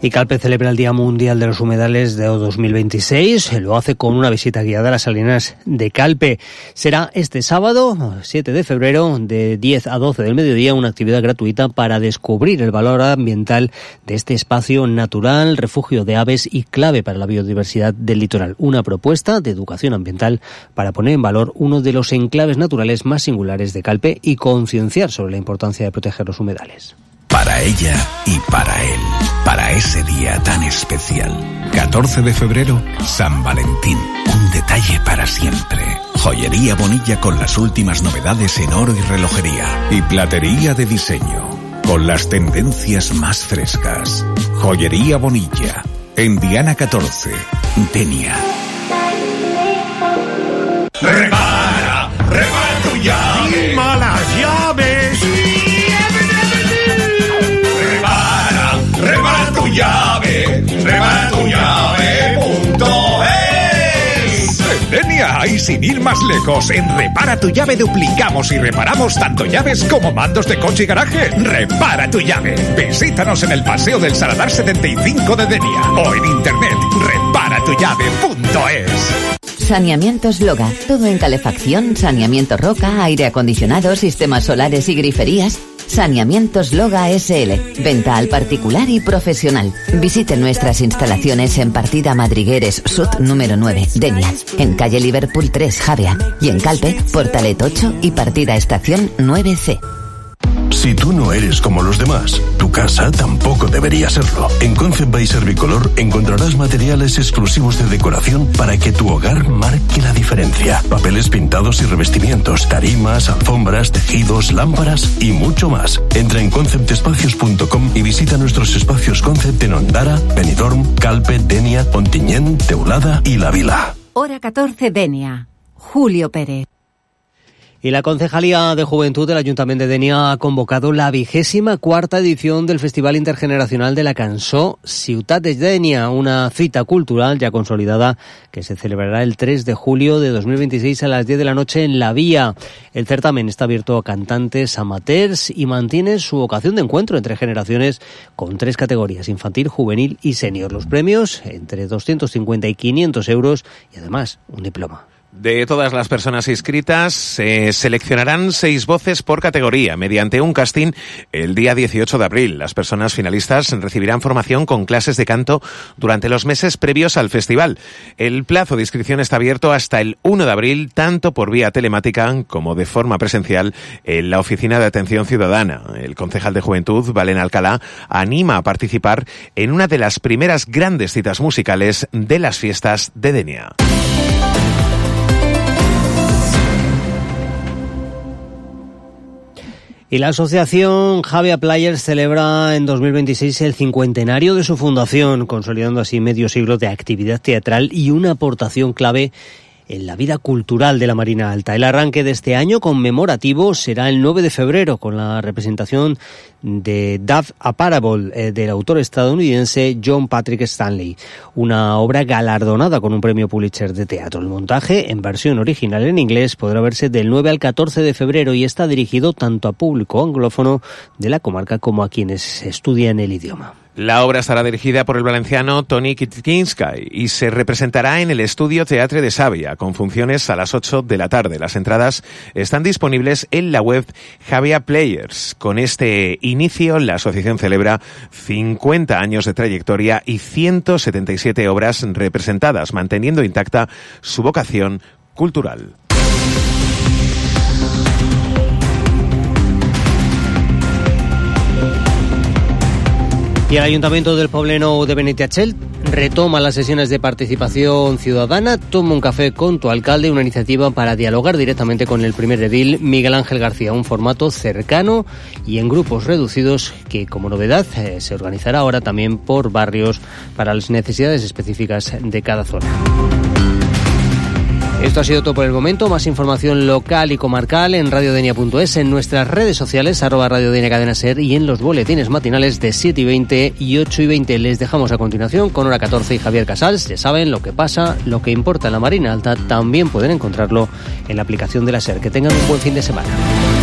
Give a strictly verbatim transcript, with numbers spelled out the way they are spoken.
Y Calpe celebra el Día Mundial de los Humedales de dos mil veintiséis. Lo hace con una visita guiada a las salinas de Calpe. Será este sábado, siete de febrero, de diez a doce del mediodía, una actividad gratuita para descubrir el valor ambiental de este espacio natural, refugio de aves y clave para la biodiversidad del litoral. Una propuesta de educación ambiental para poner en valor uno de los enclaves naturales más singulares de Calpe y concienciar sobre la importancia de proteger los humedales. Para ella y para él, para ese día tan especial. catorce de febrero, San Valentín, un detalle para siempre. Joyería Bonilla con las últimas novedades en oro y relojería. Y platería de diseño, con las tendencias más frescas. Joyería Bonilla, en Diana catorce, Denia. Repara, repara tu llave. ¡Lima las llaves! Repara tu llave, repara tu llave punto es. En Denia y sin ir más lejos, en Repara tu llave duplicamos y reparamos tanto llaves como mandos de coche y garaje. Repara tu llave. Visítanos en el Paseo del Saladar setenta y cinco de Denia o en internet repara tu llave punto es. Saneamientos Loga, todo en calefacción, saneamiento roca, aire acondicionado, sistemas solares y griferías. Saneamientos Loga S L, venta al particular y profesional. Visite nuestras instalaciones en Partida Madrigueres Sud número nueve, Denia, en calle Liverpool tres, Javea, y en Calpe, Portalet ocho y Partida Estación nueve C. Si tú no eres como los demás, tu casa tampoco debería serlo. En Concept by Servicolor encontrarás materiales exclusivos de decoración para que tu hogar marque la diferencia. Papeles pintados y revestimientos, tarimas, alfombras, tejidos, lámparas y mucho más. Entra en concept espacios punto com y visita nuestros espacios Concept en Ondara, Benidorm, Calpe, Denia, Ontinyent, Teulada y La Vila. Hora catorce, Denia. Julio Pérez. Y la Concejalía de Juventud del Ayuntamiento de Denia ha convocado la vigésima cuarta edición del Festival Intergeneracional de la Cançó Ciutat de Denia, una cita cultural ya consolidada que se celebrará el tres de julio de dos mil veintiséis a las diez de la noche en La Vía. El certamen está abierto a cantantes amateurs y mantiene su vocación de encuentro entre generaciones con tres categorías: infantil, juvenil y senior. Los premios entre doscientos cincuenta y quinientos euros y además un diploma. De todas las personas inscritas, se seleccionarán seis voces por categoría mediante un casting el día dieciocho de abril. Las personas finalistas recibirán formación con clases de canto durante los meses previos al festival. El plazo de inscripción está abierto hasta el uno de abril, tanto por vía telemática como de forma presencial en la Oficina de Atención Ciudadana. El concejal de Juventud, Valen Alcalá, anima a participar en una de las primeras grandes citas musicales de las fiestas de Denia. Y la asociación Javea Players celebra en dos mil veintiséis el cincuentenario de su fundación, consolidando así medio siglo de actividad teatral y una aportación clave en la vida cultural de la Marina Alta. El arranque de este año conmemorativo será el nueve de febrero con la representación de Dove a Parable eh, del autor estadounidense John Patrick Stanley, una obra galardonada con un premio Pulitzer de teatro. El montaje, en versión original en inglés, podrá verse del nueve al catorce de febrero y está dirigido tanto a público anglófono de la comarca como a quienes estudian el idioma. La obra estará dirigida por el valenciano Toni Kitkinski y se representará en el Estudio Teatre de Sàvia, con funciones a las ocho de la tarde. Las entradas están disponibles en la web Javea Players. Con este inicio, la asociación celebra cincuenta años de trayectoria y ciento setenta y siete obras representadas, manteniendo intacta su vocación cultural. Y el Ayuntamiento del Pobleno de Benitatxell retoma las sesiones de participación ciudadana. Toma un café con tu alcalde, una iniciativa para dialogar directamente con el primer edil, Miguel Ángel García. Un formato cercano y en grupos reducidos que, como novedad, eh, se organizará ahora también por barrios para las necesidades específicas de cada zona. Esto ha sido todo por el momento. Más información local y comarcal en radiodenia punto es, en nuestras redes sociales, arroba radiodenia cadena ser, y en los boletines matinales de siete y veinte y ocho y veinte. Les dejamos a continuación con Hora catorce y Javier Casals. Ya saben lo que pasa, lo que importa en la Marina Alta. También pueden encontrarlo en la aplicación de la SER. Que tengan un buen fin de semana.